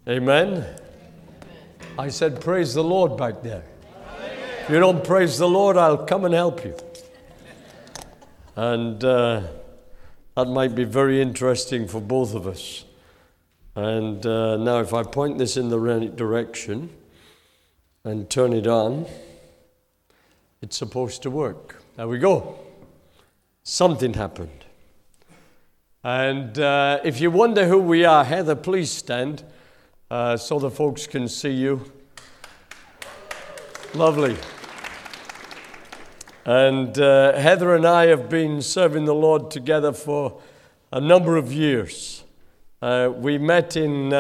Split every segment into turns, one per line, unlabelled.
Amen. I said, praise the Lord back there. If you don't praise the Lord, I'll come and help you. And that might be very interesting for both of us. And now if I point this in the right direction and turn it on, it's supposed to work. There we go. Something happened. And if you wonder who we are, Heather, please stand so the folks can see you. Lovely. And Heather and I have been serving the Lord together for a number of years. We met in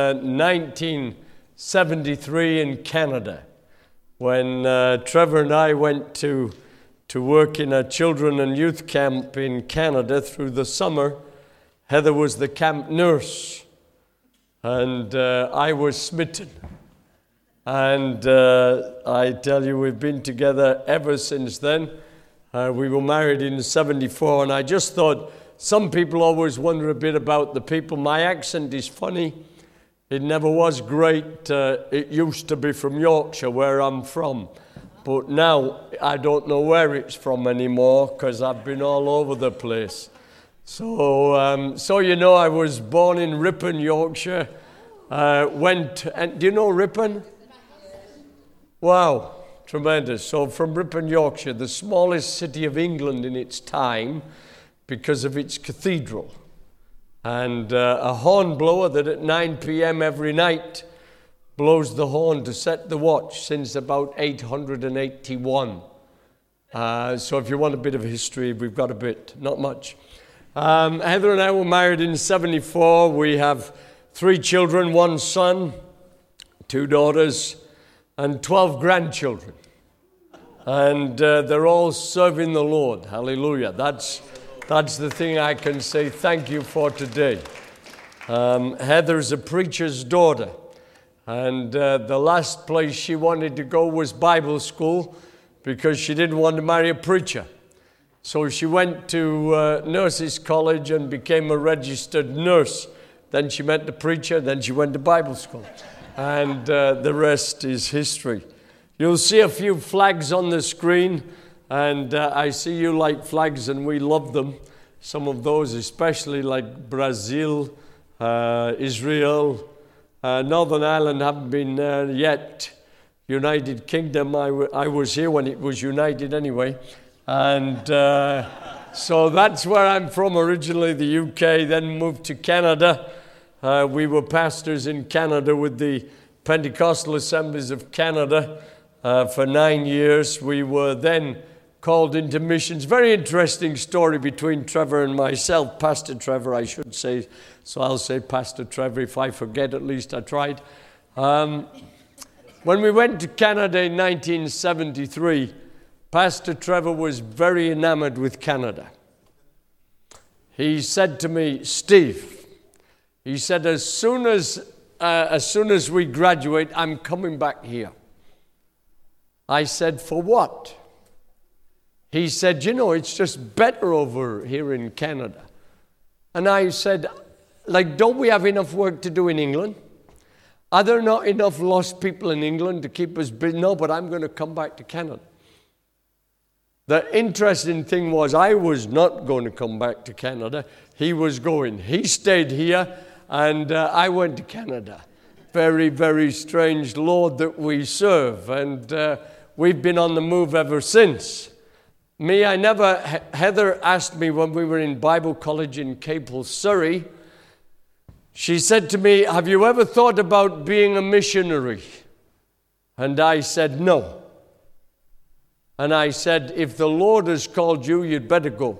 1973 in Canada when Trevor and I went to work in a children and youth camp in Canada through the summer. Heather was the camp nurse, and I was smitten. And I tell you, we've been together ever since then. We were married in 74, and I just thought, some people always wonder a bit about the people. My accent is funny. It never was great. It used to be from Yorkshire, where I'm from. But now I don't know where it's from anymore because I've been all over the place. So you know, I was born in Ripon, Yorkshire. Do you know Ripon? Wow, tremendous. So from Ripon, Yorkshire, the smallest city of England in its time because of its cathedral. And a horn blower that at 9 p.m. every night blows the horn to set the watch since about 881. So if you want a bit of history, we've got a bit, not much. Heather and I were married in 74. We have 3 children, 1 son, 2 daughters, and 12 grandchildren. And they're all serving the Lord. Hallelujah. That's the thing I can say thank you for today. Heather's a preacher's daughter. And the last place she wanted to go was Bible school because she didn't want to marry a preacher. So she went to nurses' college and became a registered nurse. Then she met the preacher, then she went to Bible school. And the rest is history. You'll see a few flags on the screen, and I see you like flags, and we love them. Some of those, especially like Brazil, Israel, Northern Ireland haven't been there yet. United Kingdom, I was here when it was united anyway. And so that's where I'm from originally, the UK, then moved to Canada. We were pastors in Canada with the Pentecostal Assemblies of Canada for 9 years. We were then called into missions. Very interesting story between Trevor and myself, Pastor Trevor, I should say. So I'll say Pastor Trevor. If I forget, at least I tried. When we went to Canada in 1973, Pastor Trevor was very enamored with Canada. He said to me, Steve, he said, as soon as we graduate, I'm coming back here. I said, for what? He said, you know, it's just better over here in Canada. And I said, like, don't we have enough work to do in England? Are there not enough lost people in England to keep us busy? No, but I'm going to come back to Canada. The interesting thing was I was not going to come back to Canada. He was going. He stayed here, and I went to Canada. Very, very strange Lord that we serve, and we've been on the move ever since. Heather asked me when we were in Bible college in Capel, Surrey, she said to me, have you ever thought about being a missionary? And I said, no. And I said, if the Lord has called you, you'd better go.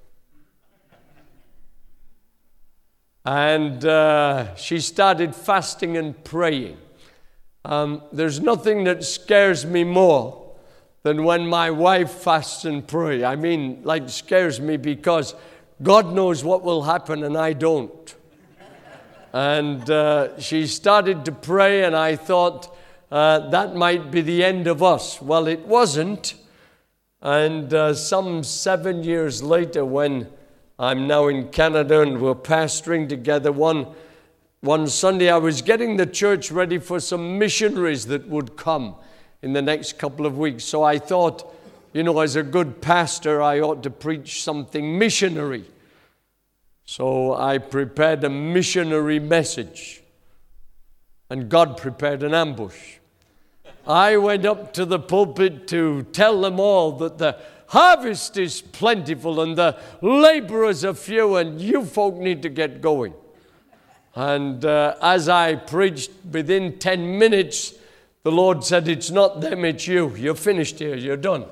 And she started fasting and praying. There's nothing that scares me more than when my wife fasts and prays. I mean, like, scares me because God knows what will happen and I don't. And she started to pray, and I thought that might be the end of us. Well, it wasn't. And some 7 years later, when I'm now in Canada and we're pastoring together, one one Sunday I was getting the church ready for some missionaries that would come in the next couple of weeks. So I thought, as a good pastor, I ought to preach something missionary. So I prepared a missionary message, and God prepared an ambush. I went up to the pulpit to tell them all that the harvest is plentiful and the laborers are few, and you folk need to get going. And as I preached, within 10 minutes, the Lord said, "It's not them, it's you. You're finished here. You're done."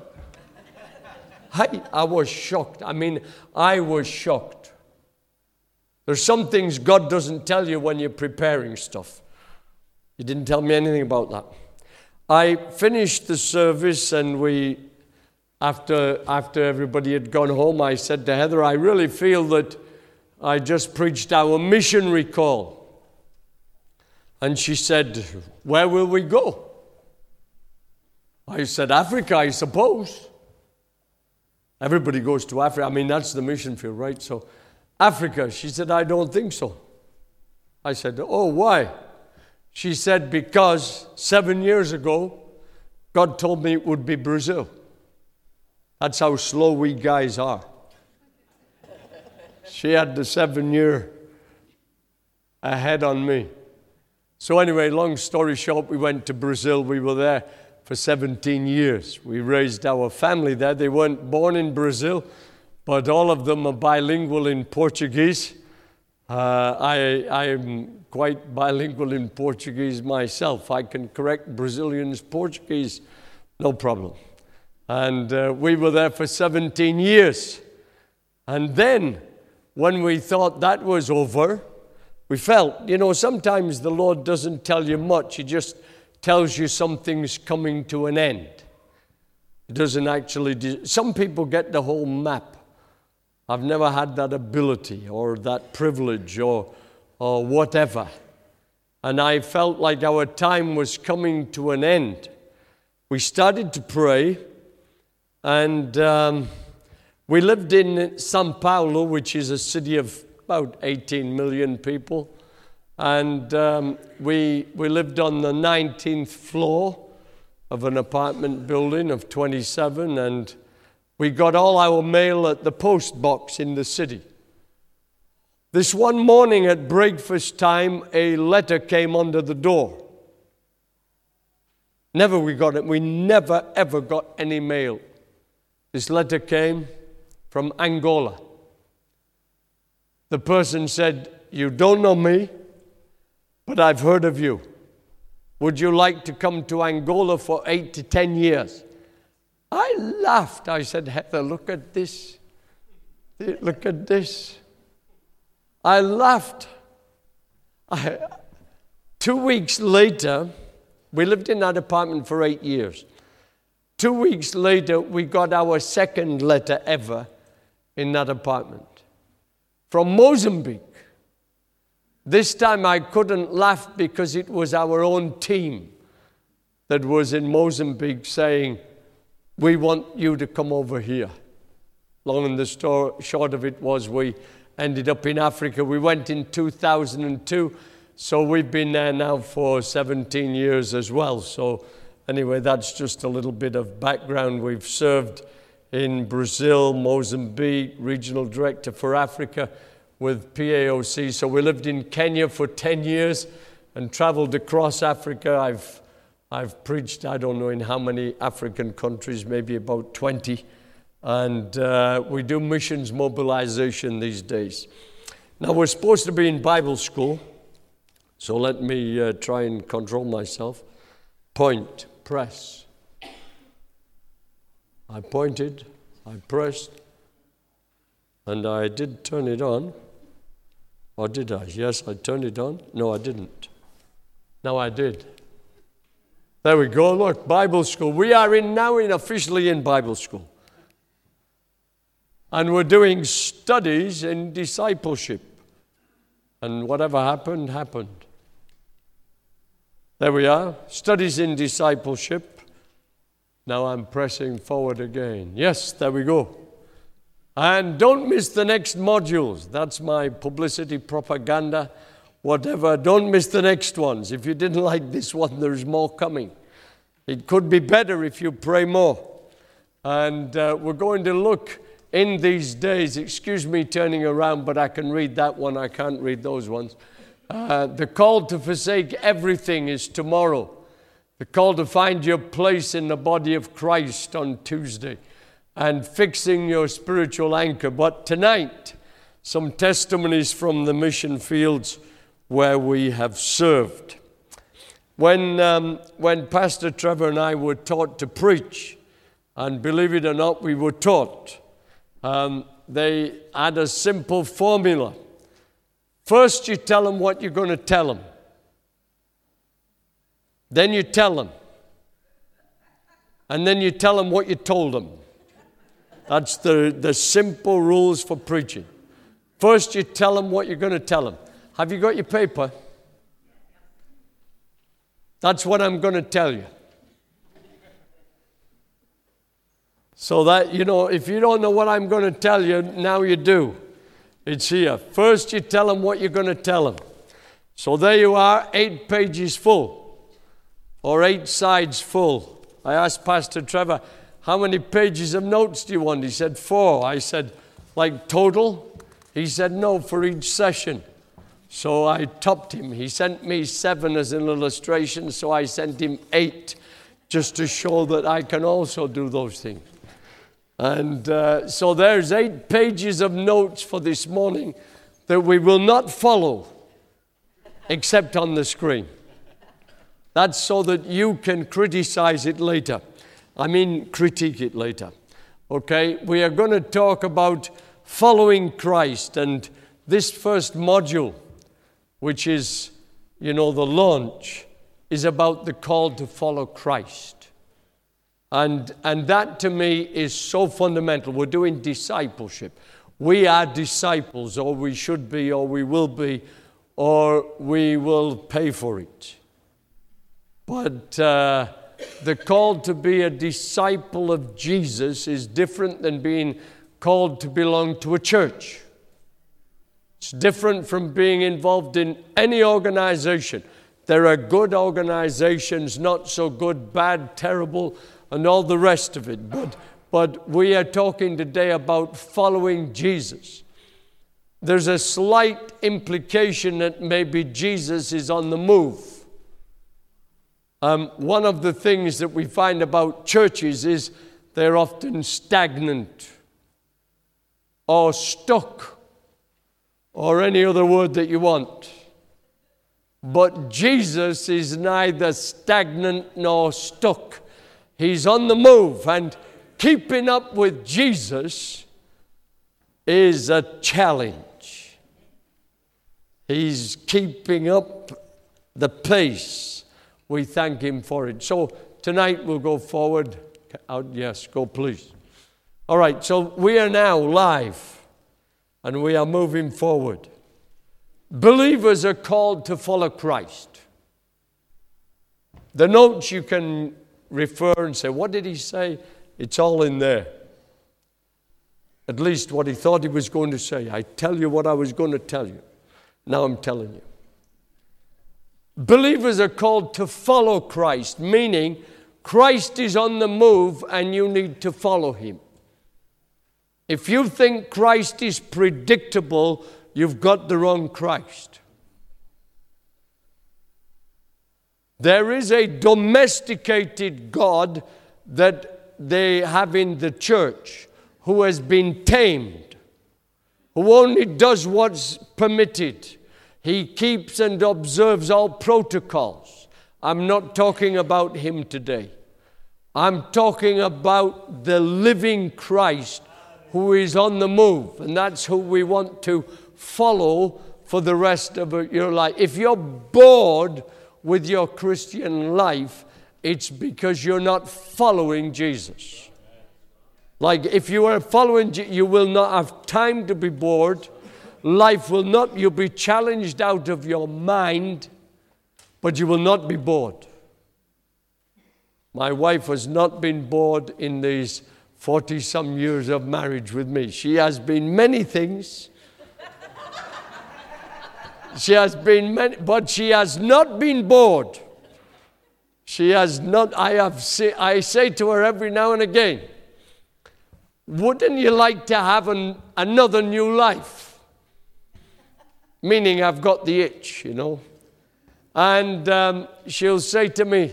I was shocked. I was shocked. There's some things God doesn't tell you when you're preparing stuff. He didn't tell me anything about that. I finished the service, and after everybody had gone home, I said to Heather, "I really feel that I just preached our missionary call." And she said, "Where will we go?" I said, "Africa, I suppose." Everybody goes to Africa. That's the mission field, right? So, Africa. She said, "I don't think so." I said, "Oh, why?" She said, "Because 7 years ago, God told me it would be Brazil." That's how slow we guys are. She had the 7-year ahead on me. So anyway, long story short, we went to Brazil. We were there for 17 years. We raised our family there. They weren't born in Brazil, but all of them are bilingual in Portuguese. I am quite bilingual in Portuguese myself. I can correct Brazilians' Portuguese, no problem. And we were there for 17 years. And then, when we thought that was over, we felt, sometimes the Lord doesn't tell you much. He just tells you something's coming to an end. He doesn't actually some people get the whole map. I've never had that ability or that privilege or whatever. And I felt like our time was coming to an end. We started to pray, and we lived in São Paulo, which is a city of about 18 million people. And we lived on the 19th floor of an apartment building of 27, and we got all our mail at the post box in the city. This one morning at breakfast time, a letter came under the door. We never ever got any mail. This letter came from Angola. The person said, "You don't know me, but I've heard of you. Would you like to come to Angola for 8 to 10 years? I laughed. I said, "Heather, look at this. Look at this." I laughed. 2 weeks later, we lived in that apartment for 8 years. 2 weeks later, we got our second letter ever in that apartment from Mozambique. This time I couldn't laugh because it was our own team that was in Mozambique saying, "We want you to come over here." Long and the short of it was we ended up in Africa. We went in 2002, so we've been there now for 17 years as well. So anyway, that's just a little bit of background. We've served in Brazil, Mozambique, regional director for Africa with PAOC. So we lived in Kenya for 10 years and traveled across Africa. I've preached, I don't know in how many African countries, maybe about 20. And we do missions mobilization these days. Now, we're supposed to be in Bible school, so let me try and control myself. Point, press. I pointed, I pressed, and I did turn it on. Or did I? Yes, I turned it on. No, I didn't. No, I did. There we go. Look, Bible school. We are officially in Bible school. And we're doing studies in discipleship. And whatever happened, happened. There we are. Studies in discipleship. Now I'm pressing forward again. Yes, there we go. And don't miss the next modules. That's my publicity propaganda. whatever. Don't miss the next ones. If you didn't like this one, there's more coming. It could be better if you pray more. And we're going to look in these days. Excuse me turning around, but I can read that one. I can't read those ones. The call to forsake everything is tomorrow. The call to find your place in the body of Christ on Tuesday. And fixing your spiritual anchor. But tonight, some testimonies from the mission fields where we have served. When Pastor Trevor and I were taught to preach, and believe it or not, we were taught, they had a simple formula. First, you tell them what you're going to tell them. Then you tell them. And then you tell them what you told them. That's the simple rules for preaching. First, you tell them what you're going to tell them. Have you got your paper? That's what I'm going to tell you. So that, if you don't know what I'm going to tell you, now you do. It's here. First, you tell them what you're going to tell them. So there you are, 8 pages full, or 8 sides full. I asked Pastor Trevor, how many pages of notes do you want? He said 4. I said, like total? He said, no, for each session. So I topped him. He sent me 7 as an illustration, so I sent him 8 just to show that I can also do those things. And so there's 8 pages of notes for this morning that we will not follow except on the screen. That's so that you can criticize it later. Critique it later. Okay, we are going to talk about following Christ, and this first module, which is, the launch, is about the call to follow Christ. And that to me is so fundamental. We're doing discipleship. We are disciples, or we should be, or we will be, or we will pay for it. But the call to be a disciple of Jesus is different than being called to belong to a church. It's different from being involved in any organization. There are good organizations, not so good, bad, terrible, and all the rest of it. But we are talking today about following Jesus. There's a slight implication that maybe Jesus is on the move. One of the things that we find about churches is they're often stagnant or stuck or any other word that you want. But Jesus is neither stagnant nor stuck. He's on the move, and keeping up with Jesus is a challenge. He's keeping up the pace. We thank Him for it. So tonight we'll go forward. Yes, go please. All right, so we are now live, and we are moving forward. Believers are called to follow Christ. The notes you can refer and say, what did he say? It's all in there. At least what he thought he was going to say. I tell you what I was going to tell you. Now I'm telling you. Believers are called to follow Christ, meaning Christ is on the move and you need to follow Him. If you think Christ is predictable, you've got the wrong Christ. There is a domesticated God that they have in the church who has been tamed, who only does what's permitted. He keeps and observes all protocols. I'm not talking about Him today. I'm talking about the living Christ who is on the move, and that's who we want to follow for the rest of your life. If you're bored with your Christian life, it's because you're not following Jesus. Like if you are following, you will not have time to be bored. Life will not, you'll be challenged out of your mind, but you will not be bored. My wife has not been bored in these 40-some years of marriage with me. She has been many things. She has been but she has not been bored. She has not. I say to her every now and again, wouldn't you like to have another new life? Meaning I've got the itch, you know. And she'll say to me,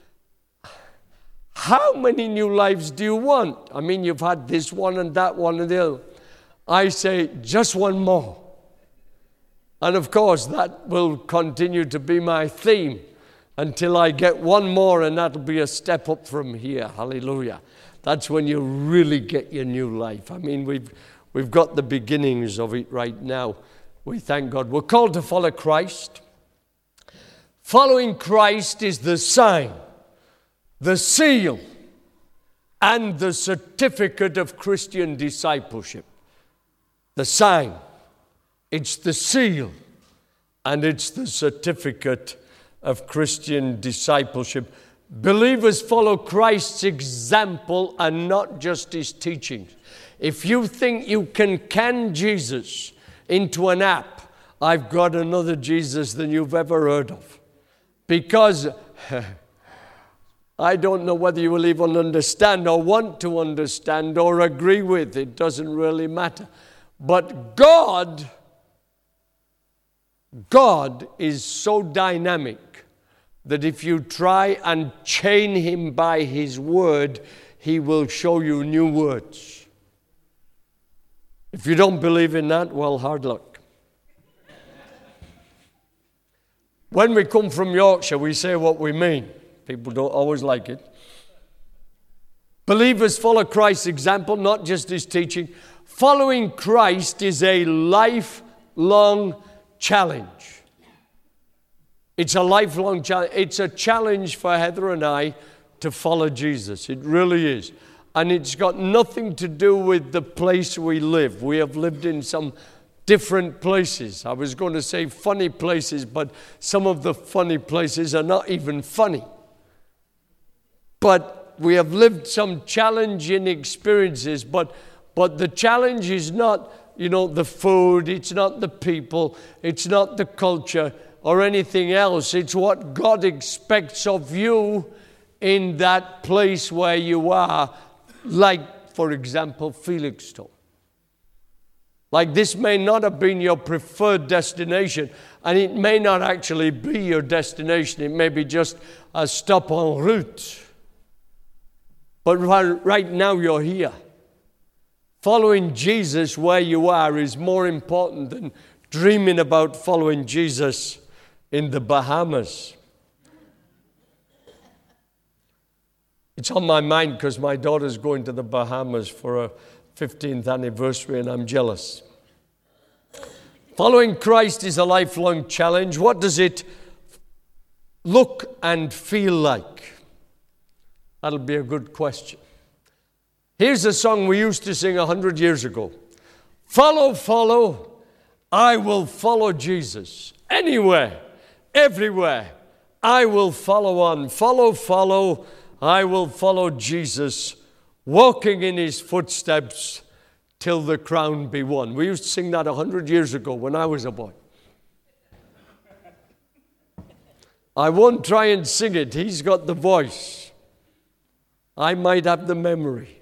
how many new lives do you want? I mean, you've had this one and that one and the other. I say, just one more. And of course, that will continue to be my theme until I get one more, and that'll be a step up from here. Hallelujah. That's when you really get your new life. I mean, we've got the beginnings of it right now. We thank God. We're called to follow Christ. Following Christ is the sign, the seal, and the certificate of Christian discipleship. The sign, it's the seal, and it's the certificate of Christian discipleship. Believers follow Christ's example and not just his teachings. If you think you can can Jesus into an app, I've got another Jesus than you've ever heard of. Because I don't know whether you will even understand or want to understand or agree with. It doesn't really matter. But God is so dynamic that if you try and chain him by his word, he will show you new words. If you don't believe in that, well, hard luck. When we come from Yorkshire, we say what we mean. People don't always like it. Believers follow Christ's example, not just his teaching. Following Christ is a lifelong challenge. It's a lifelong challenge. It's a challenge for Heather and I to follow Jesus. It really is. And it's got nothing to do with the place we live. We have lived in some different places. I was going to say funny places, but some of the funny places are not even funny. But we have lived some challenging experiences, but the challenge is not, the food, it's not the people, it's not the culture or anything else. It's what God expects of you in that place where you are, like, for example, Felixstowe. Like, this may not have been your preferred destination, and it may not actually be your destination. It may be just a stop en route. But right now you're here. Following Jesus where you are is more important than dreaming about following Jesus in the Bahamas. It's on my mind because my daughter's going to the Bahamas for her 15th anniversary, and I'm jealous. Following Christ is a lifelong challenge. What does it look and feel like? That'll be a good question. Here's a song we used to sing 100 years ago. Follow, follow, I will follow Jesus. Anywhere, everywhere, I will follow on. Follow, follow, I will follow Jesus, walking in his footsteps till the crown be won. We used to sing that 100 years ago when I was a boy. I won't try and sing it. He's got the voice. I might have the memory.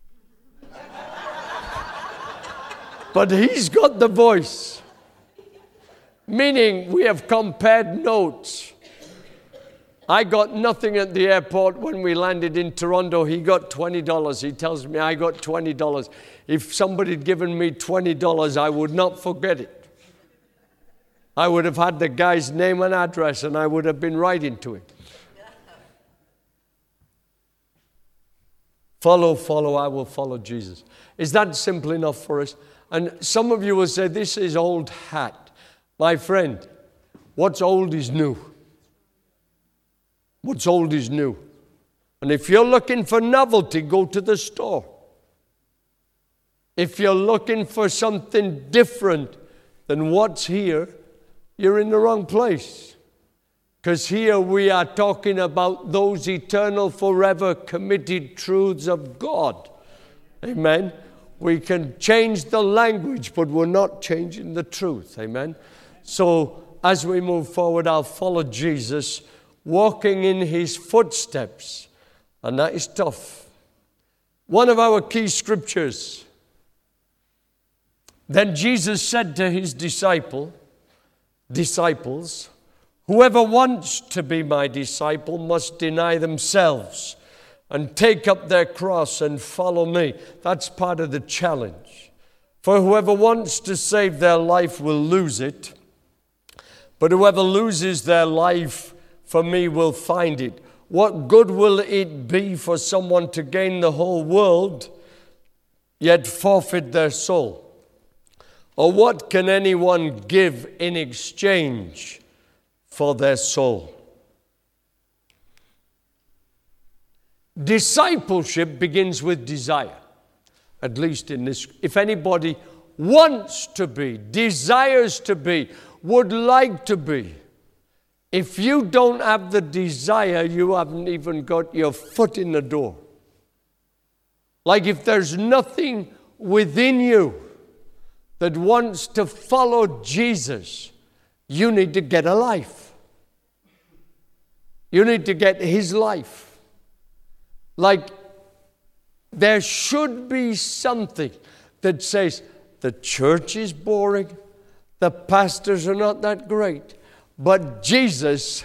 But he's got the voice. Meaning we have compared notes. I got nothing at the airport when we landed in Toronto. He got $20. He tells me I got $20. If somebody had given me $20, I would not forget it. I would have had the guy's name and address, and I would have been writing to him. Follow, follow, I will follow Jesus. Is that simple enough for us? And some of you will say, this is old hat. My friend, what's old is new. What's old is new. And if you're looking for novelty, go to the store. If you're looking for something different than what's here, you're in the wrong place. Because here we are talking about those eternal, forever committed truths of God. Amen. We can change the language, but we're not changing the truth. Amen. So as we move forward, I'll follow Jesus, walking in his footsteps. And that is tough. One of our key scriptures. Then Jesus said to his disciples, whoever wants to be my disciple must deny themselves and take up their cross and follow me. That's part of the challenge. For whoever wants to save their life will lose it, but whoever loses their life for me will find it. What good will it be for someone to gain the whole world, yet forfeit their soul? Or what can anyone give in exchange for their soul? Discipleship begins with desire, at least in this. If anybody wants to be, desires to be, would like to be, if you don't have the desire, you haven't even got your foot in the door. Like if there's nothing within you that wants to follow Jesus, you need to get a life. You need to get his life. Like there should be something that says the church is boring, the pastors are not that great, but Jesus,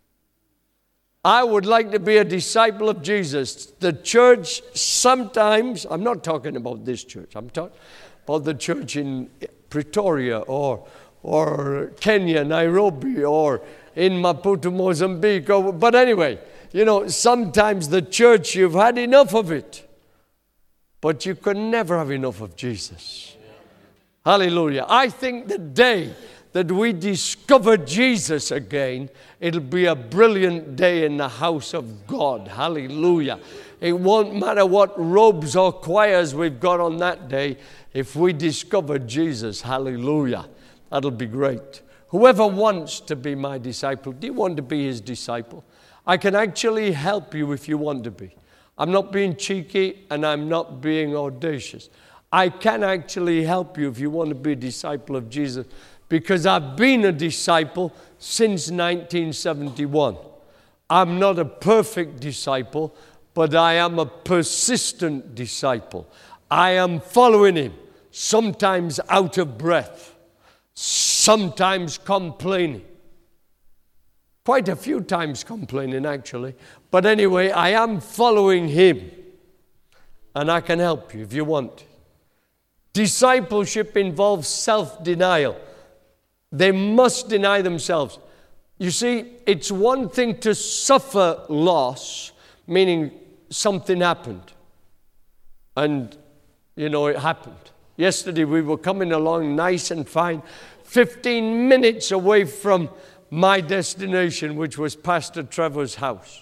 I would like to be a disciple of Jesus. The church sometimes, I'm not talking about this church, I'm talking about the church in Pretoria or Kenya, Nairobi, or in Maputo, Mozambique. But anyway, sometimes the church, you've had enough of it. But you can never have enough of Jesus. Hallelujah. I think the day that we discover Jesus again, it'll be a brilliant day in the house of God. Hallelujah. It won't matter what robes or choirs we've got on that day. If we discover Jesus, hallelujah, that'll be great. Whoever wants to be my disciple, do you want to be his disciple? I can actually help you if you want to be. I'm not being cheeky and I'm not being audacious. I can actually help you if you want to be a disciple of Jesus, because I've been a disciple since 1971. I'm not a perfect disciple, but I am a persistent disciple. I am following him, sometimes out of breath, sometimes complaining. Quite a few times complaining, actually. But anyway, I am following him. And I can help you if you want. Discipleship involves self-denial. They must deny themselves. You see, it's one thing to suffer loss, meaning something happened. And, it happened. Yesterday we were coming along nice and fine, 15 minutes away from my destination, which was Pastor Trevor's house.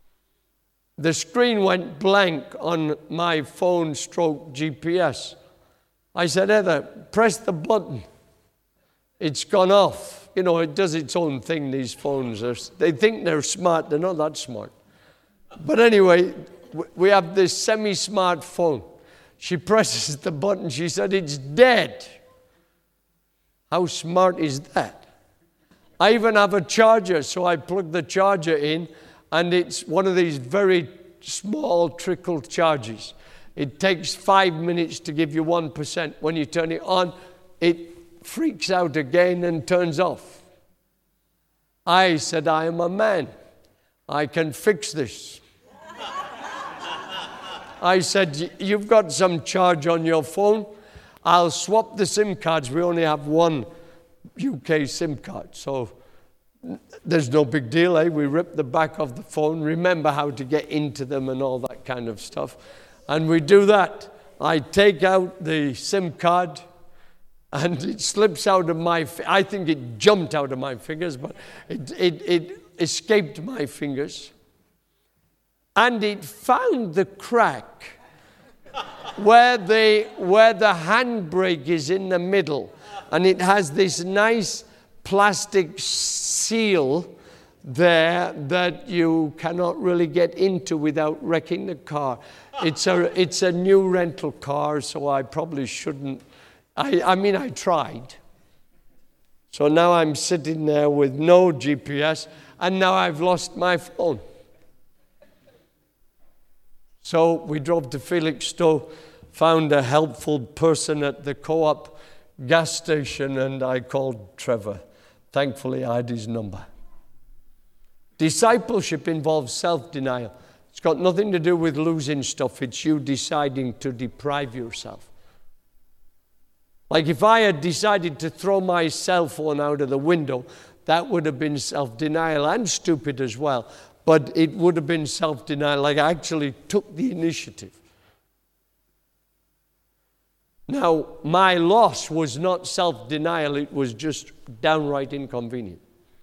The screen went blank on my phone stroke GPS. I said, Heather, press the button. It's gone off. It does its own thing, these phones. They think they're smart. They're not that smart. But anyway, we have this semi-smart phone. She presses the button. She said, it's dead. How smart is that? I even have a charger, so I plug the charger in, and it's one of these very small trickle charges. It takes 5 minutes to give you 1%. When you turn it on, it freaks out again and turns off. I said, I am a man. I can fix this. I said, you've got some charge on your phone. I'll swap the SIM cards. We only have one UK SIM card, so there's no big deal, eh? We rip the back of the phone, remember how to get into them and all that kind of stuff. And we do that. I take out the SIM card, and it slips out of my, I think it jumped out of my fingers, but it escaped my fingers. And it found the crack where the handbrake is in the middle. And it has this nice plastic seal there that you cannot really get into without wrecking the car. It's a new rental car, so I probably shouldn't. I mean, I tried. So now I'm sitting there with no GPS, and now I've lost my phone. So we drove to Felixstowe, found a helpful person at the Co-op gas station, and I called Trevor. Thankfully, I had his number. Discipleship involves self-denial. It's got nothing to do with losing stuff. It's you deciding to deprive yourself. Like if I had decided to throw my cell phone out of the window, that would have been self-denial and stupid as well. But it would have been self-denial. Like I actually took the initiative. Now, my loss was not self-denial. It was just downright inconvenient.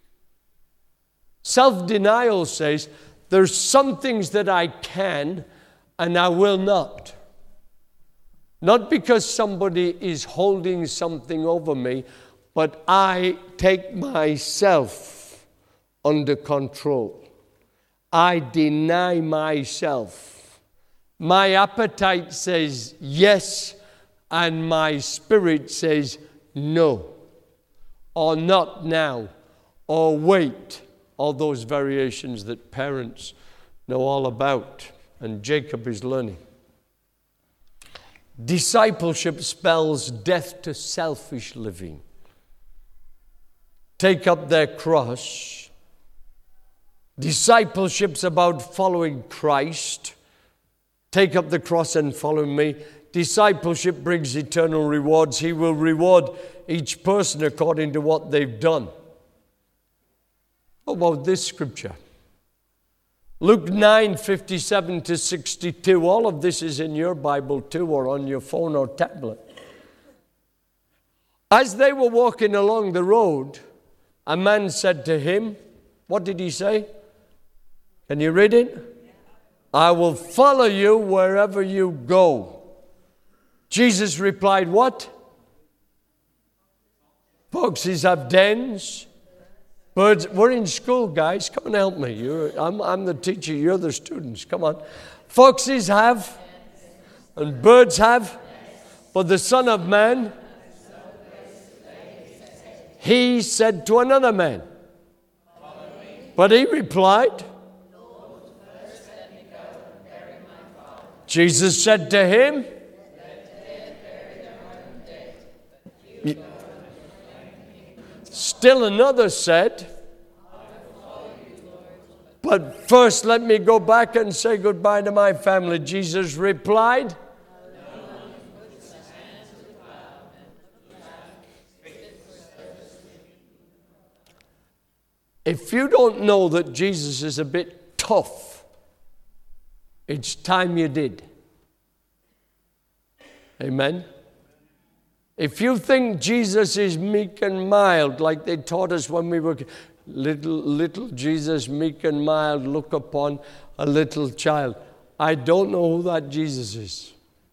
Self-denial says, there's some things that I can and I will not. Not because somebody is holding something over me, but I take myself under control. I deny myself. My appetite says yes, and my spirit says no, or not now, or wait. All those variations that parents know all about, and Jacob is learning. Discipleship spells death to selfish living. Take up their cross. Discipleship's about following Christ. Take up the cross and follow me. Discipleship brings eternal rewards. He will reward each person according to what they've done. How about this scripture? Luke 9:57 to 62. All of this is in your Bible too, or on your phone or tablet. As they were walking along the road, a man said to him, what did he say? Can you read it? I will follow you wherever you go. Jesus replied, what? Foxes have dens. Birds, we're in school, guys. Come and help me. I'm the teacher. You're the students. Come on. Foxes have, and birds have, but the Son of Man, he said to another man. But he replied, Jesus said to him, still another said, but first let me go back and say goodbye to my family. Jesus replied, if you don't know that Jesus is a bit tough, it's time you did. Amen. If you think Jesus is meek and mild, like they taught us when we were little Jesus, meek and mild, look upon a little child. I don't know who that Jesus is.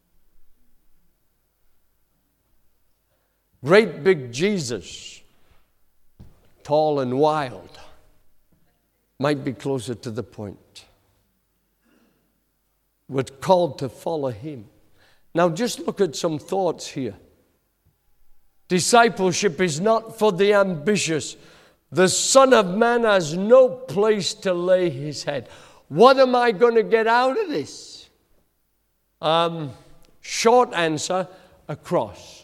Great big Jesus, tall and wild, might be closer to the point. We're called to follow him. Now just look at some thoughts here. Discipleship is not for the ambitious. The Son of Man has no place to lay his head. What am I going to get out of this? Short answer, a cross.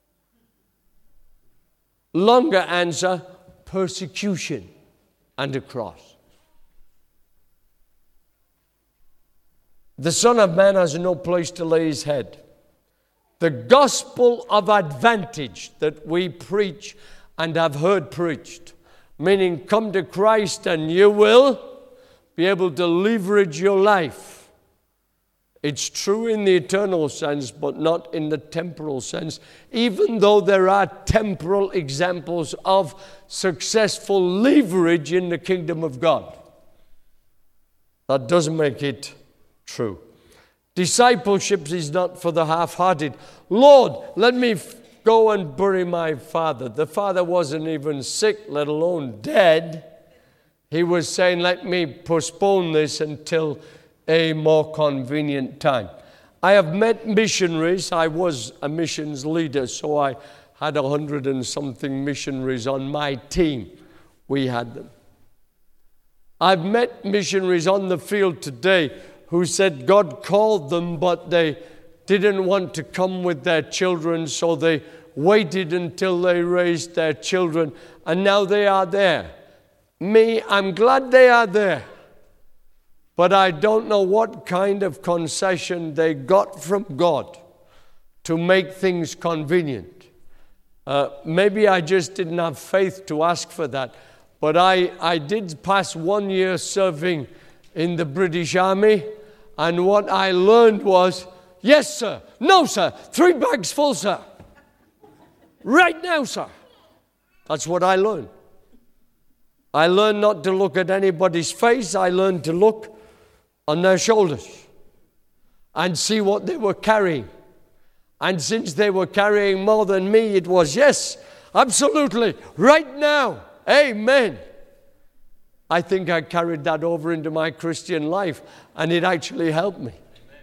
Longer answer, persecution and a cross. The Son of Man has no place to lay his head. The gospel of advantage that we preach and have heard preached, meaning come to Christ and you will be able to leverage your life. It's true in the eternal sense, but not in the temporal sense, even though there are temporal examples of successful leverage in the kingdom of God. That doesn't make it true. Discipleship is not for the half-hearted. Lord, let me go and bury my father. The father wasn't even sick, let alone dead. He was saying, let me postpone this until a more convenient time. I have met missionaries. I was a missions leader, so I had 100 and something missionaries on my team. We had them. I've met missionaries on the field today who said God called them, but they didn't want to come with their children, so they waited until they raised their children, and now they are there. Me, I'm glad they are there, but I don't know what kind of concession they got from God to make things convenient. Maybe I just didn't have faith to ask for that, but I did pass 1 year serving in the British Army, and what I learned was, yes, sir. No, sir. 3 bags full, sir. Right now, sir. That's what I learned. I learned not to look at anybody's face. I learned to look on their shoulders and see what they were carrying. And since they were carrying more than me, it was, yes, absolutely, right now. Amen. I think I carried that over into my Christian life, and it actually helped me.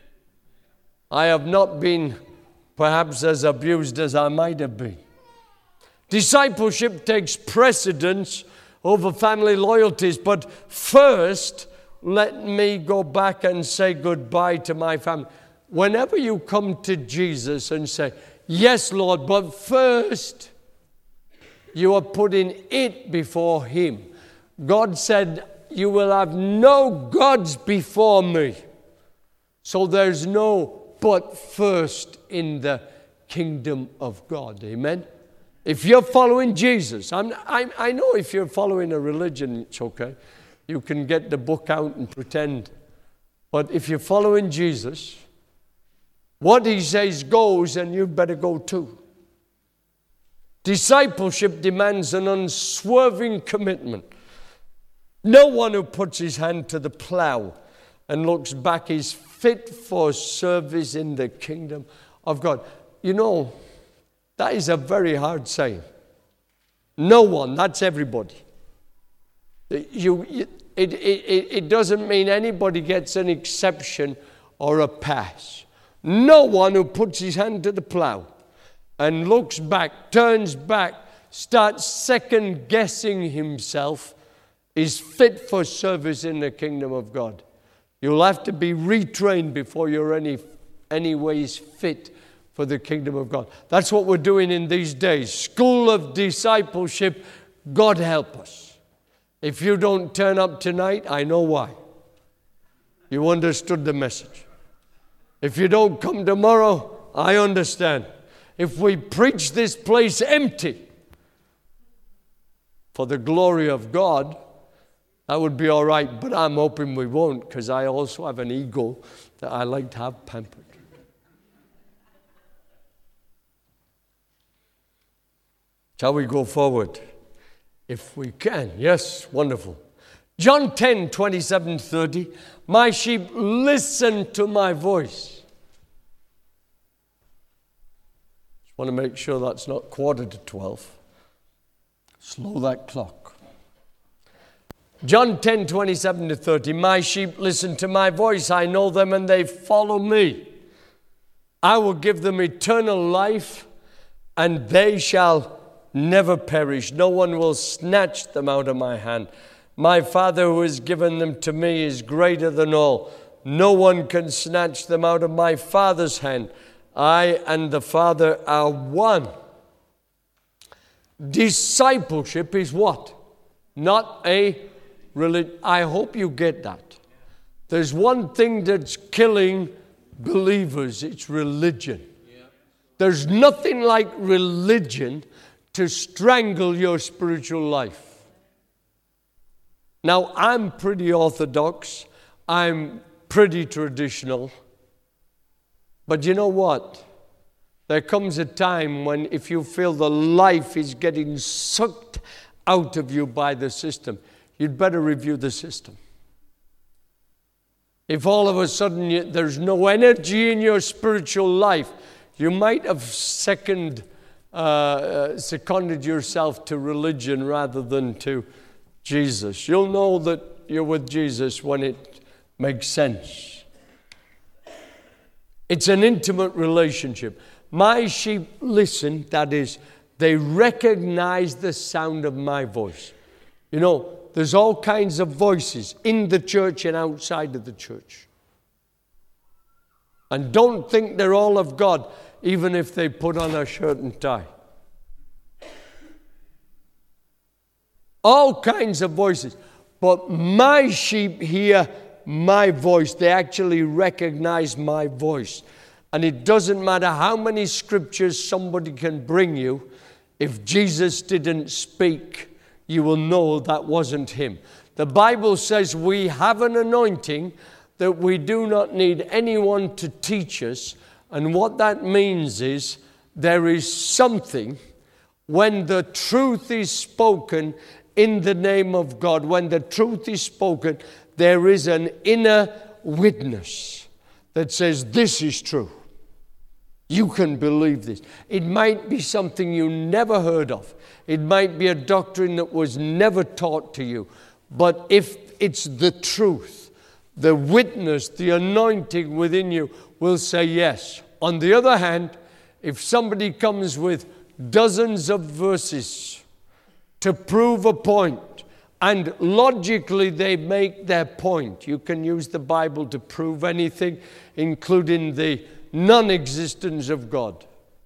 I have not been perhaps as abused as I might have been. Discipleship takes precedence over family loyalties, but first, let me go back and say goodbye to my family. Whenever you come to Jesus and say, yes, Lord, but first, you are putting it before Him. God said, you will have no gods before me. So there's no but first in the kingdom of God. Amen? If you're following Jesus, I know if you're following a religion, it's okay. You can get the book out and pretend. But if you're following Jesus, what He says goes, and you better go too. Discipleship demands an unswerving commitment. No one who puts his hand to the plow and looks back is fit for service in the kingdom of God. You know, that is a very hard saying. No one, that's everybody. It doesn't mean anybody gets an exception or a pass. No one who puts his hand to the plow and looks back, turns back, starts second-guessing himself is fit for service in the kingdom of God. You'll have to be retrained before you're any ways fit for the kingdom of God. That's what we're doing in these days. School of discipleship. God help us. If you don't turn up tonight, I know why. You understood the message. If you don't come tomorrow, I understand. If we preach this place empty for the glory of God, that would be all right, but I'm hoping we won't, because I also have an ego that I like to have pampered. Shall we go forward? If we can. Yes, wonderful. John 10, 27, 30. My sheep listen to my voice. Just want to make sure that's not 11:45. Slow that clock. John 10, 27 to 30. My sheep listen to my voice. I know them and they follow me. I will give them eternal life and they shall never perish. No one will snatch them out of my hand. My Father who has given them to me is greater than all. No one can snatch them out of my Father's hand. I and the Father are one. Discipleship is what? Not a religion. I hope you get that. There's one thing that's killing believers. It's religion. There's nothing like religion to strangle your spiritual life. Now, I'm pretty orthodox. I'm pretty traditional. But you know what? There comes a time when if you feel the life is getting sucked out of you by the system, you'd better review the system. If all of a sudden there's no energy in your spiritual life, you might have seconded yourself to religion rather than to Jesus. You'll know that you're with Jesus when it makes sense. It's an intimate relationship. My sheep listen, that is, They recognize the sound of my voice. You know, there's all kinds of voices in the church and outside of the church. And don't think they're all of God, even if they put on a shirt and tie. All kinds of voices. But my sheep hear my voice. They actually recognize my voice. And it doesn't matter how many scriptures somebody can bring you, if Jesus didn't speak, you will know that wasn't him. The Bible says we have an anointing that we do not need anyone to teach us. And what that means is there is something when the truth is spoken in the name of God. When the truth is spoken, there is an inner witness that says this is true. You can believe this. It might be something you never heard of. It might be a doctrine that was never taught to you. But if it's the truth, the witness, the anointing within you will say yes. On the other hand, if somebody comes with dozens of verses to prove a point, and logically they make their point. You can use the Bible to prove anything, including the non-existence of God.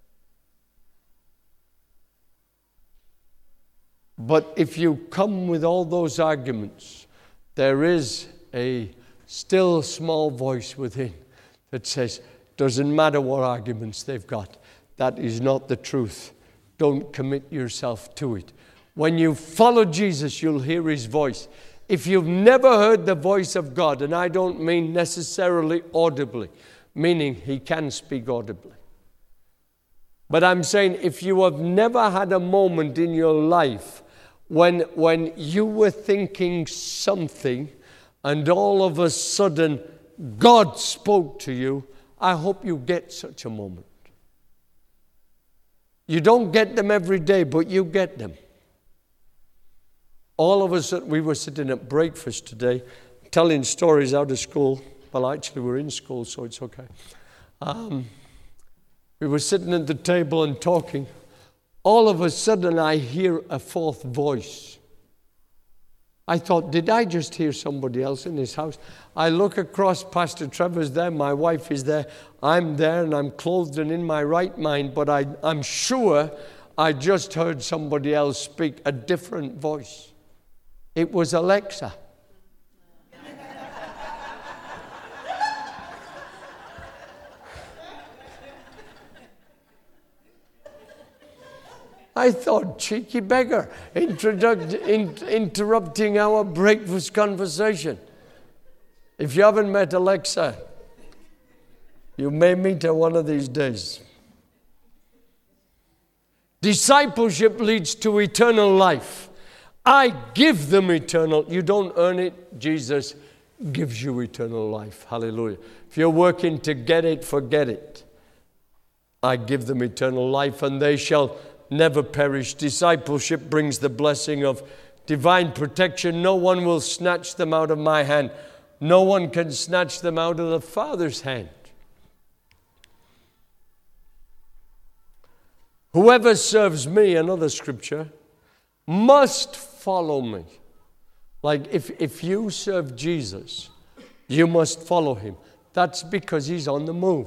But if you come with all those arguments, there is a still small voice within that says, doesn't matter what arguments they've got, that is not the truth. Don't commit yourself to it. When you follow Jesus, you'll hear his voice. If you've never heard the voice of God, and I don't mean necessarily audibly, meaning he can speak audibly. But I'm saying if you have never had a moment in your life when you were thinking something and all of a sudden God spoke to you, I hope you get such a moment. You don't get them every day, but you get them. All of us, we were sitting at breakfast today, telling stories out of school. Well, actually, we're in school, so it's okay. We were sitting at the table and talking. All of a sudden, I hear a fourth voice. I thought, did I just hear somebody else in this house? I look across, Pastor Trevor's there, my wife is there, I'm there, and I'm clothed and in my right mind, but I'm sure I just heard somebody else speak a different voice. It was Alexa. I thought, cheeky beggar, interrupting our breakfast conversation. If you haven't met Alexa, you may meet her one of these days. Discipleship leads to eternal life. I give them eternal. You don't earn it. Jesus gives you eternal life. Hallelujah. If you're working to get it, forget it. I give them eternal life, and they shall never perish. Discipleship brings the blessing of divine protection. No one will snatch them out of my hand. No one can snatch them out of the Father's hand. Whoever serves me, another scripture, must follow me. Like if you serve Jesus, you must follow him. That's because he's on the move.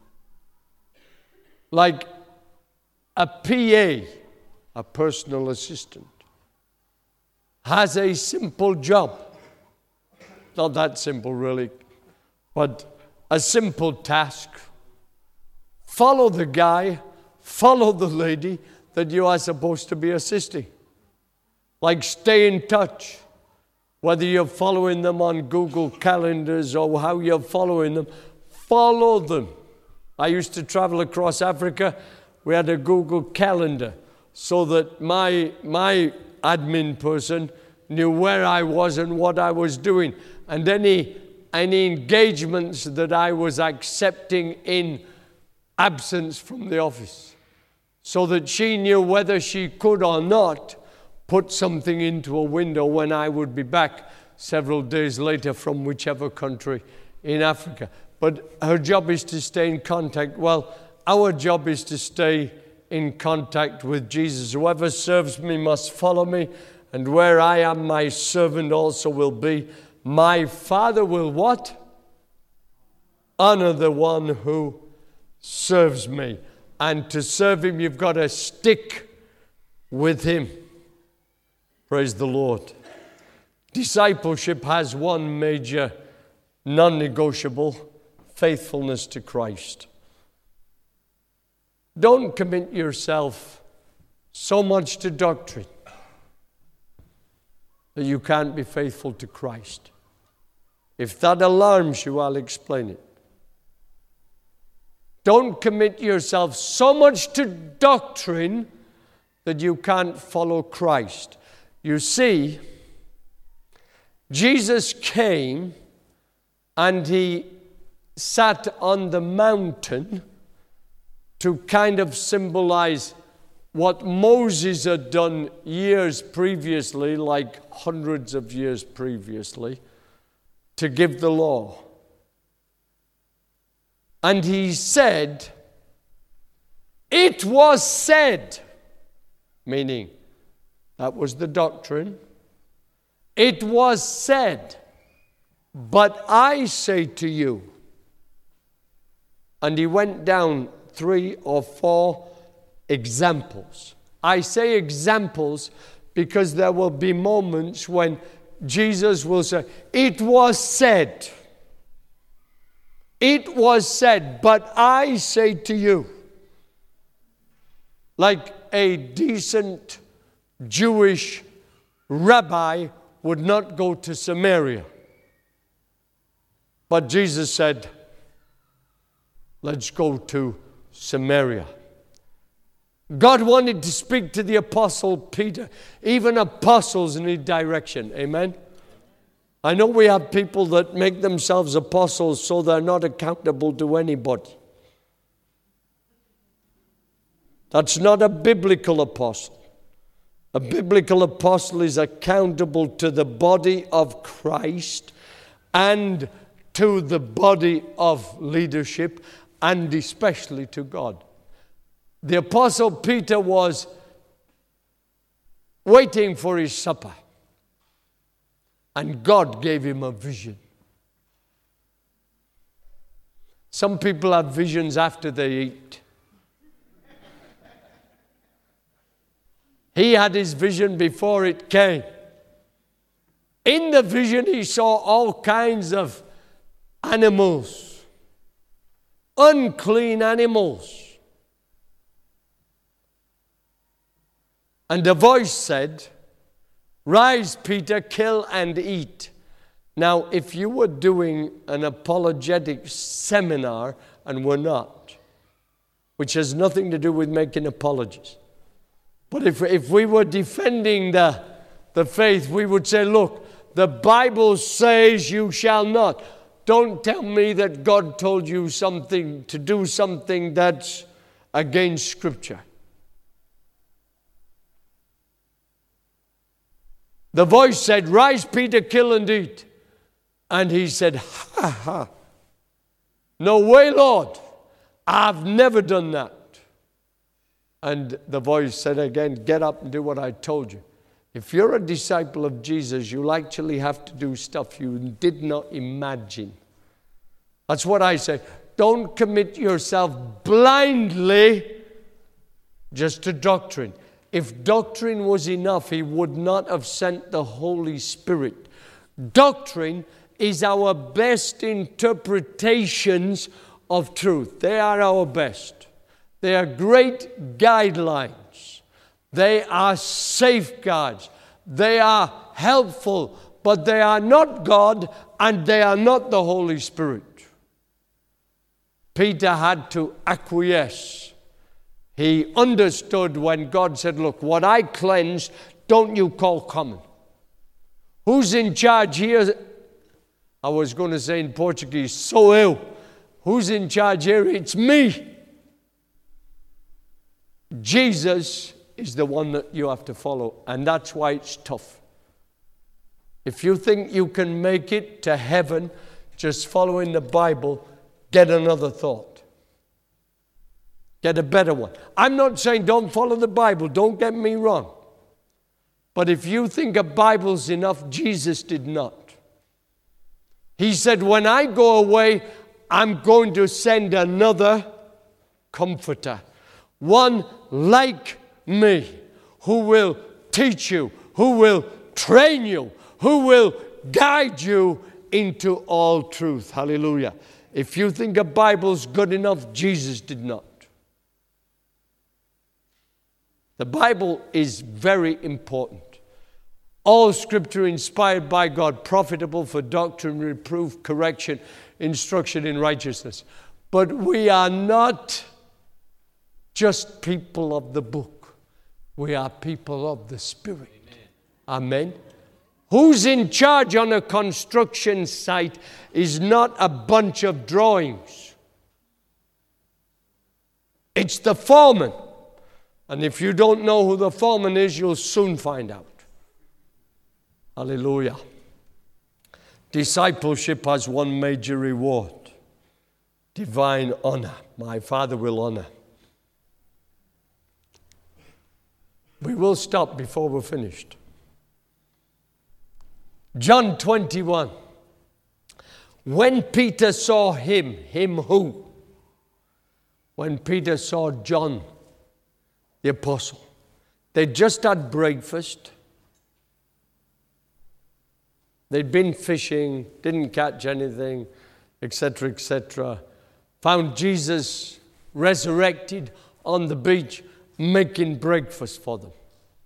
Like a PA, a personal assistant, has a simple job. Not that simple really, but a simple task. Follow the guy, follow the lady that you are supposed to be assisting. Like stay in touch. Whether you're following them on Google Calendars or how you're following them, follow them. I used to travel across Africa. We had a Google Calendar so that my admin person knew where I was and what I was doing. And any engagements that I was accepting in absence from the office. So that she knew whether she could or not put something into a window when I would be back several days later from whichever country in Africa. But her job is to stay in contact. Well, our job is to stay in contact with Jesus. Whoever serves me must follow me, and where I am, my servant also will be. My Father will what? Honor the one who serves me. And to serve him, you've got to stick with him. Praise the Lord. Discipleship has one major non-negotiable: faithfulness to Christ. Don't commit yourself so much to doctrine that you can't be faithful to Christ. If that alarms you, I'll explain it. Don't commit yourself so much to doctrine that you can't follow Christ. You see, Jesus came and he sat on the mountain to kind of symbolize what Moses had done years previously, like hundreds of years previously, to give the law. And he said, "It was said," meaning that was the doctrine. "It was said, but I say to you." And he went down 3 or 4 examples. I say examples because there will be moments when Jesus will say, "It was said. It was said, but I say to you." Like a decent Jewish rabbi would not go to Samaria. But Jesus said, "Let's go to Samaria." God wanted to speak to the Apostle Peter. Even apostles need direction. Amen? I know we have people that make themselves apostles so they're not accountable to anybody. That's not a biblical apostle. A biblical apostle is accountable to the body of Christ and to the body of leadership, and especially to God. The Apostle Peter was waiting for his supper, and God gave him a vision. Some people have visions after they eat. He had his vision before it came. In the vision, he saw all kinds of animals, unclean animals. And the voice said, "Rise, Peter, kill and eat." Now, if you were doing an apologetic seminar, and we're not, which has nothing to do with making apologies, but if we were defending the faith, we would say, look, the Bible says you shall not. Don't tell me that God told you something to do something that's against Scripture. The voice said, "Rise, Peter, kill and eat." And he said, "Ha ha. No way, Lord. I've never done that." And the voice said again, "Get up and do what I told you." If you're a disciple of Jesus, you'll actually have to do stuff you did not imagine. That's what I say. Don't commit yourself blindly just to doctrine. If doctrine was enough, he would not have sent the Holy Spirit. Doctrine is our best interpretations of truth. They are our best. They are great guidelines. They are safeguards. They are helpful, but they are not God and they are not the Holy Spirit. Peter had to acquiesce. He understood when God said, "Look, what I cleansed, don't you call common." Who's in charge here? I was going to say in Portuguese, sou eu. Who's in charge here? It's me. Jesus is the one that you have to follow, and that's why it's tough. If you think you can make it to heaven just following the Bible, get another thought. Get a better one. I'm not saying don't follow the Bible. Don't get me wrong. But if you think a Bible's enough, Jesus did not. He said, when I go away, I'm going to send another comforter. One like me, who will teach you, who will train you, who will guide you into all truth. Hallelujah. If you think a Bible's good enough, Jesus did not. The Bible is very important. All Scripture inspired by God, profitable for doctrine, reproof, correction, instruction in righteousness. But we are not just people of the book. We are people of the Spirit. Amen. Who's in charge on a construction site is not a bunch of drawings. It's the foreman. And if you don't know who the foreman is, you'll soon find out. Hallelujah. Discipleship has one major reward. Divine honor. My Father will honor. We will stop before we're finished. John 21. When Peter saw him who? When Peter saw John, the apostle. They just had breakfast. They'd been fishing, didn't catch anything, etc., etc. Found Jesus resurrected on the beach, making breakfast for them.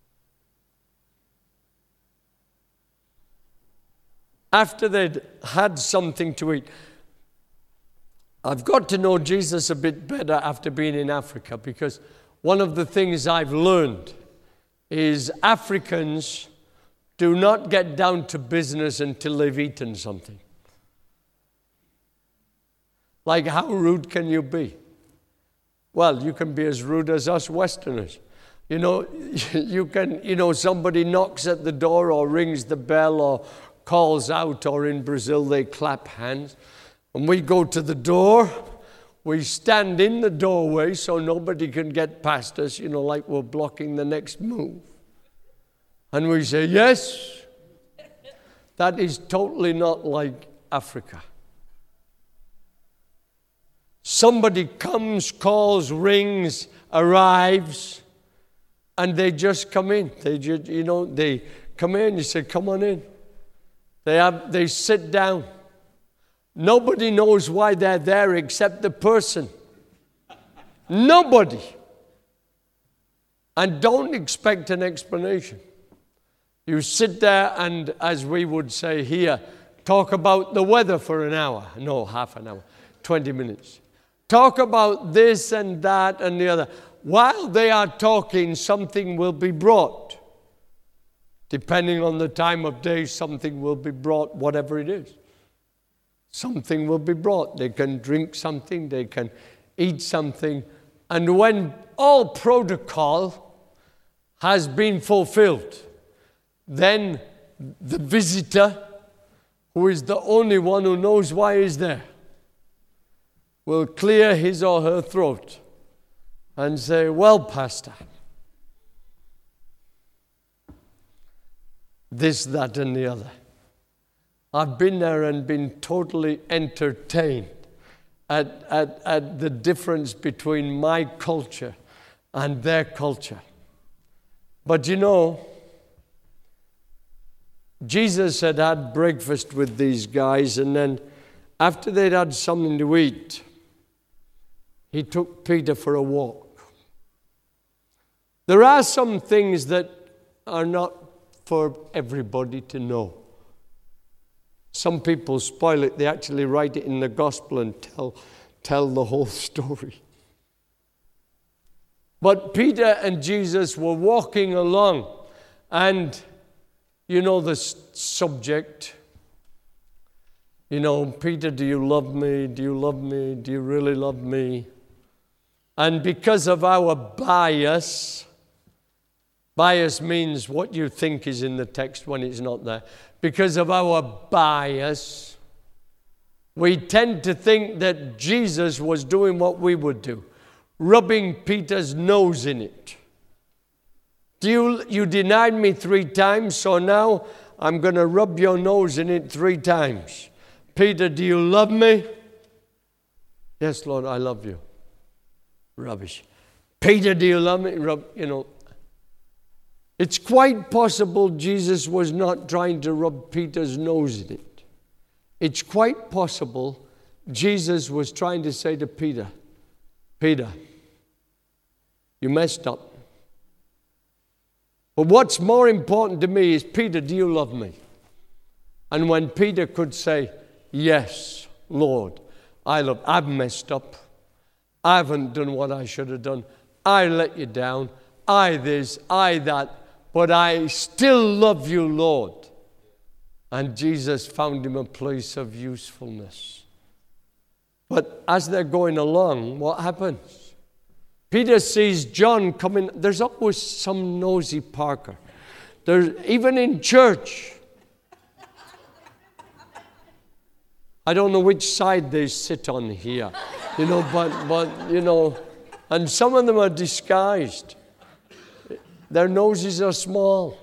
After they'd had something to eat, I've got to know Jesus a bit better after being in Africa, because one of the things I've learned is Africans do not get down to business until they've eaten something. Like, how rude can you be? Well, you can be as rude as us Westerners. You know, somebody knocks at the door or rings the bell or calls out, or in Brazil they clap hands. And we go to the door, we stand in the doorway so nobody can get past us, like we're blocking the next move. And we say, yes. That is totally not like Africa. Somebody comes, calls, rings, arrives, and they just come in. They come in, you say, come on in. They sit down. Nobody knows why they're there except the person. Nobody. And don't expect an explanation. You sit there and, as we would say here, talk about the weather for an hour. No, half an hour, 20 minutes. Talk about this and that and the other. While they are talking, something will be brought. Depending on the time of day, something will be brought, whatever it is. Something will be brought. They can drink something, they can eat something. And when all protocol has been fulfilled, then the visitor, who is the only one who knows why he's there, will clear his or her throat and say, well, Pastor, this, that, and the other. I've been there and been totally entertained at the difference between my culture and their culture. But Jesus had had breakfast with these guys, and then after they'd had something to eat, he took Peter for a walk. There are some things that are not for everybody to know. Some people spoil it. They actually write it in the gospel and tell the whole story. But Peter and Jesus were walking along, and the subject. Peter, do you love me? Do you love me? Do you really love me? And because of our bias means what you think is in the text when it's not there. Because of our bias, we tend to think that Jesus was doing what we would do. rubbing Peter's nose in it. You denied me 3 times, so now I'm going to rub your nose in it 3 times. Peter, do you love me? Yes, Lord, I love you. Rubbish. Peter, do you love me? It's quite possible Jesus was not trying to rub Peter's nose in it. It's quite possible Jesus was trying to say to Peter, Peter, you messed up. But what's more important to me is, Peter, do you love me? And when Peter could say, yes, Lord, I've messed up. I haven't done what I should have done. I let you down. I this, I that. But I still love you, Lord. And Jesus found him a place of usefulness. But as they're going along, what happens? Peter sees John coming. There's always some nosy Parker. Even in church. I don't know which side they sit on here, but and some of them are disguised. Their noses are small.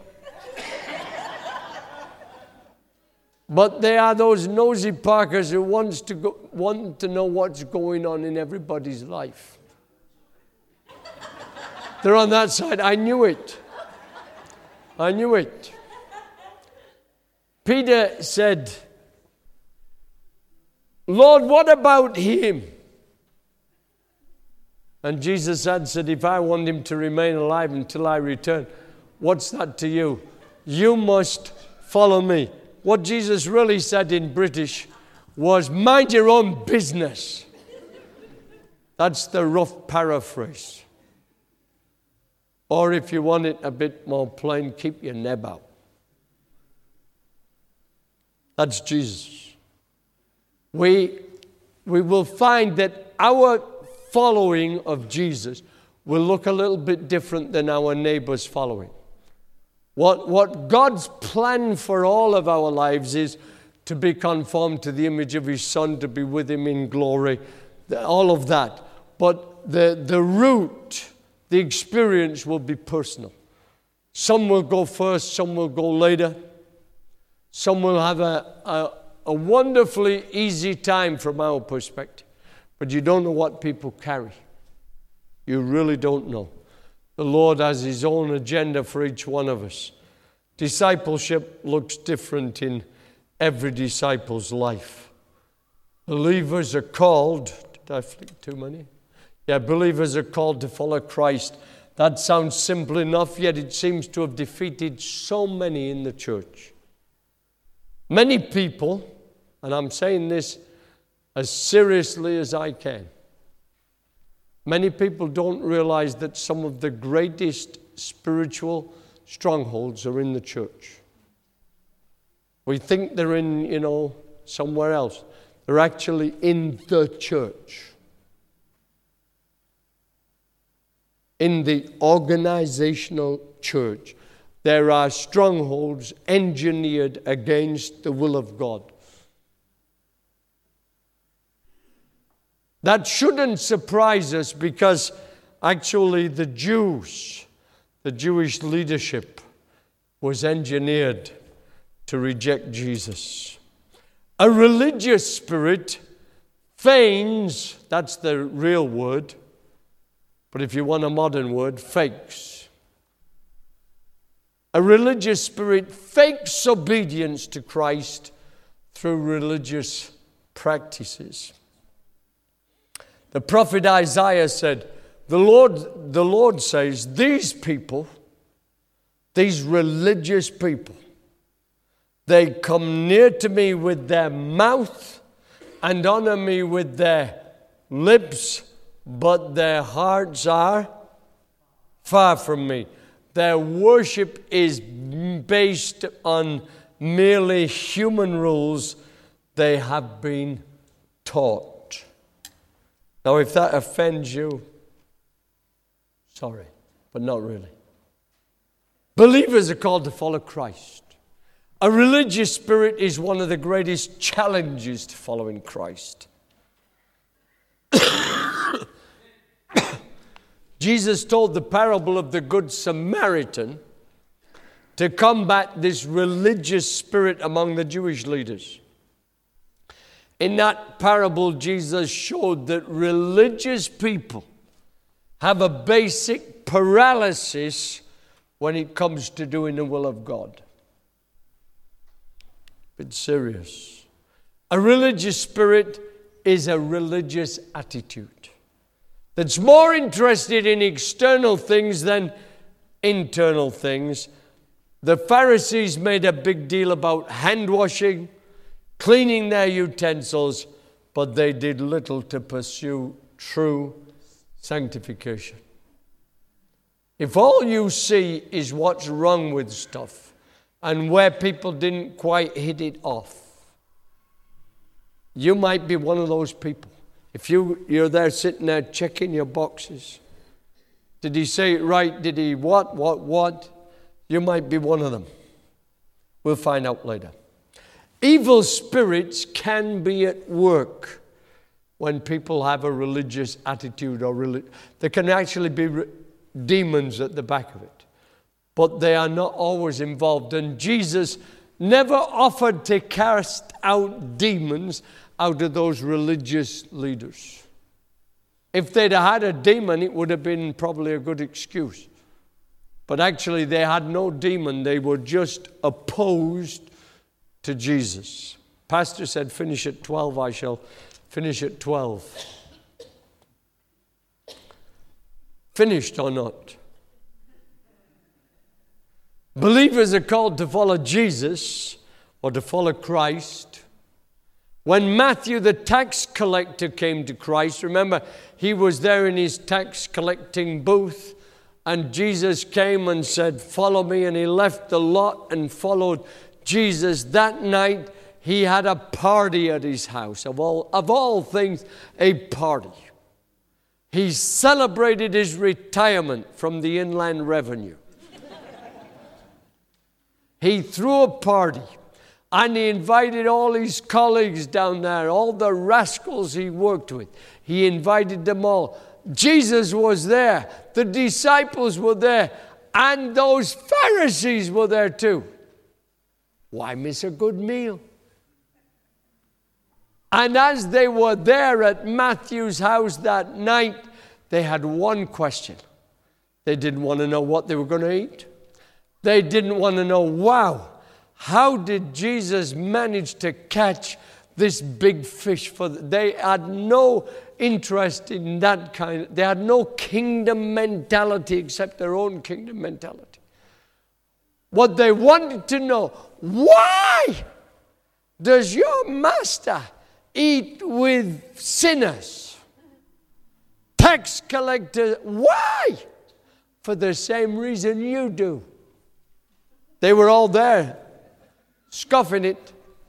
But they are those nosy Parkers who want to know what's going on in everybody's life. They're on that side. I knew it. Peter said, Lord, what about him? And Jesus answered, if I want him to remain alive until I return, what's that to you? You must follow me. What Jesus really said in British was, mind your own business. That's the rough paraphrase. Or if you want it a bit more plain, keep your neb out. That's Jesus. We will find that our following of Jesus will look a little bit different than our neighbor's following. What God's plan for all of our lives is to be conformed to the image of his Son, to be with him in glory, all of that. But the route, the experience will be personal. Some will go first, some will go later. Some will have a wonderfully easy time from our perspective. But you don't know what people carry. You really don't know. The Lord has his own agenda for each one of us. Discipleship looks different in every disciple's life. Believers are called, did I flick too many? Yeah, believers are called to follow Christ. That sounds simple enough, yet it seems to have defeated so many in the church. Many people, and I'm saying this as seriously as I can, many people don't realize that some of the greatest spiritual strongholds are in the church. We think they're in, somewhere else. They're actually in the church. In the organizational church, there are strongholds engineered against the will of God. That shouldn't surprise us because actually the Jewish leadership was engineered to reject Jesus. A religious spirit feigns, that's the real word, but if you want a modern word, fakes. A religious spirit fakes obedience to Christ through religious practices. The prophet Isaiah said, the Lord says, these people, these religious people, they come near to me with their mouth and honor me with their lips, but their hearts are far from me. Their worship is based on merely human rules they have been taught. Now, if that offends you, sorry, but not really. Believers are called to follow Christ. A religious spirit is one of the greatest challenges to following Christ. Jesus told the parable of the Good Samaritan to combat this religious spirit among the Jewish leaders. In that parable, Jesus showed that religious people have a basic paralysis when it comes to doing the will of God. It's serious. A religious spirit is a religious attitude that's more interested in external things than internal things. The Pharisees made a big deal about hand washing, cleaning their utensils, but they did little to pursue true sanctification. If all you see is what's wrong with stuff and where people didn't quite hit it off, you might be one of those people. If you're there sitting there checking your boxes, did he say it right? Did he what? You might be one of them. We'll find out later. Evil spirits can be at work when people have a religious attitude or there can actually be demons at the back of it. But they are not always involved. And Jesus never offered to cast out demons out of those religious leaders. If they'd had a demon, it would have been probably a good excuse. But actually, they had no demon. They were just opposed to Jesus. Pastor said, finish at 12. I shall finish at 12. Finished or not? Believers are called to follow Jesus or to follow Christ. When Matthew, the tax collector, came to Christ, remember, he was there in his tax collecting booth, and Jesus came and said, follow me, and he left the lot and followed Jesus. That night, he had a party at his house. Of all things, a party. He celebrated his retirement from the Inland Revenue. He threw a party. And he invited all his colleagues down there, all the rascals he worked with. He invited them all. Jesus was there. The disciples were there. And those Pharisees were there too. Why miss a good meal? And as they were there at Matthew's house that night, they had one question. They didn't want to know what they were going to eat. They didn't want to know, wow, how did Jesus manage to catch this big fish? They had no interest in that kind. They had no kingdom mentality except their own kingdom mentality. What they wanted to know, why does your master eat with sinners, tax collectors? Why? For the same reason you do. They were all there, scoffing it,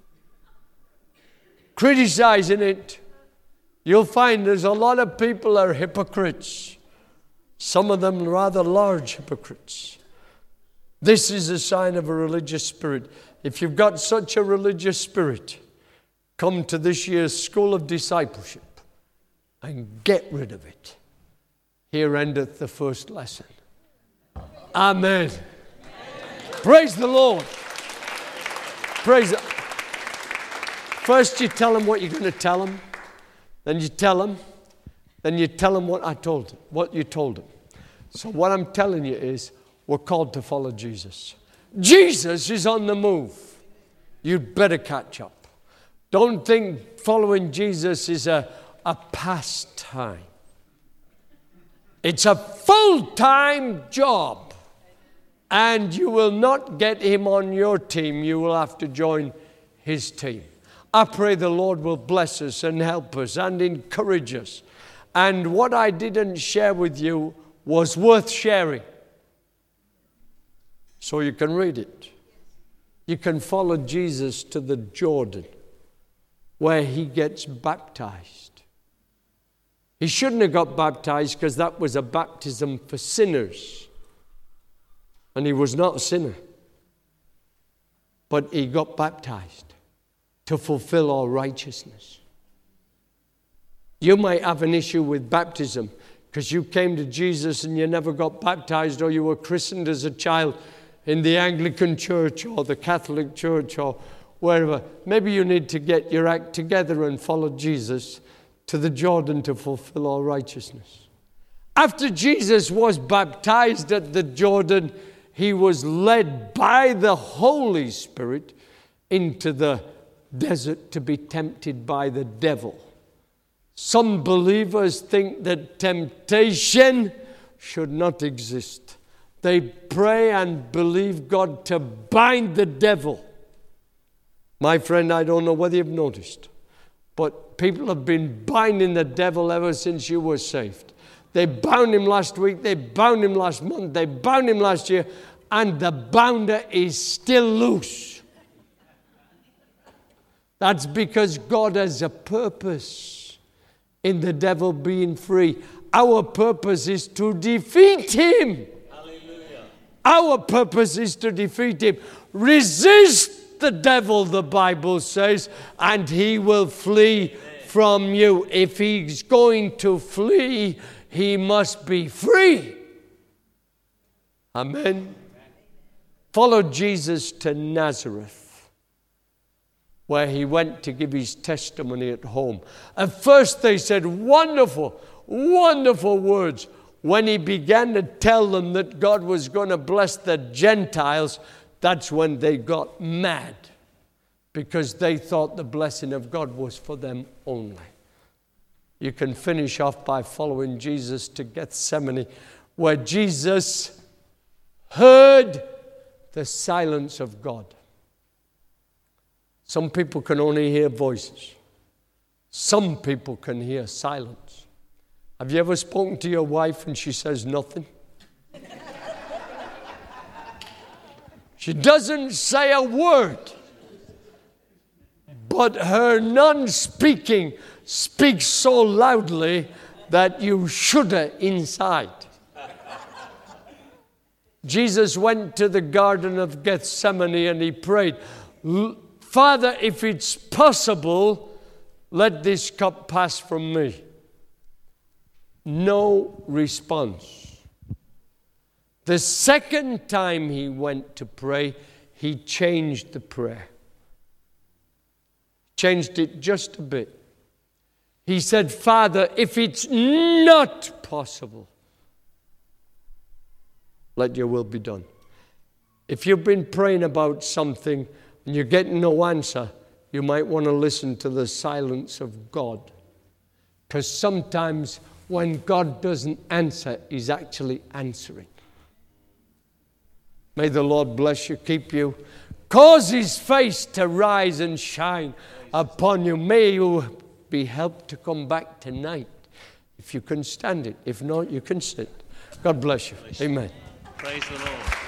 criticizing it. You'll find there's a lot of people are hypocrites. Some of them rather large hypocrites. This is a sign of a religious spirit. If you've got such a religious spirit, come to this year's School of Discipleship and get rid of it. Here endeth the first lesson. Amen. Praise the Lord. Praise the... First you tell them what you're going to tell them. Then you tell them. Then you tell them what you told them. So what I'm telling you is we're called to follow Jesus. Jesus is on the move. You'd better catch up. Don't think following Jesus is a pastime. It's a full-time job. And you will not get him on your team. You will have to join his team. I pray the Lord will bless us and help us and encourage us. And what I didn't share with you was worth sharing. So you can read it. You can follow Jesus to the Jordan where he gets baptized. He shouldn't have got baptized because that was a baptism for sinners. And he was not a sinner. But he got baptized to fulfill all righteousness. You might have an issue with baptism because you came to Jesus and you never got baptized, or you were christened as a child in the Anglican Church or the Catholic Church or wherever. Maybe you need to get your act together and follow Jesus to the Jordan to fulfill all righteousness. After Jesus was baptized at the Jordan, he was led by the Holy Spirit into the desert to be tempted by the devil. Some believers think that temptation should not exist. They pray and believe God to bind the devil. My friend, I don't know whether you've noticed, but people have been binding the devil ever since you were saved. They bound him last week, they bound him last month, they bound him last year, and the bounder is still loose. That's because God has a purpose in the devil being free. Our purpose is to defeat him.
Hallelujah.
Our purpose is to defeat him. Resist the devil, the Bible says, and he will flee from you. If he's going to flee, he must be free. Amen. Follow Jesus to Nazareth, where he went to give his testimony at home. At first they said wonderful, wonderful words. When he began to tell them that God was going to bless the Gentiles, that's when they got mad, because they thought the blessing of God was for them only. You can finish off by following Jesus to Gethsemane, where Jesus heard the silence of God. Some people can only hear voices. Some people can hear silence. Have you ever spoken to your wife and she says nothing? She doesn't say a word, but her non-speaking speaks so loudly that you shudder inside. Jesus went to the Garden of Gethsemane and he prayed, Father, if it's possible, let this cup pass from me. No response. The second time he went to pray, he changed the prayer. Changed it just a bit. He said, Father, if it's not possible, let your will be done. If you've been praying about something and you're getting no answer, you might want to listen to the silence of God. Because sometimes when God doesn't answer, he's actually answering. May the Lord bless you, keep you, cause his face to rise and shine upon you. May you be helped to come back tonight, if you can stand it. If not, you can sit. God bless you. Amen.
Praise the Lord.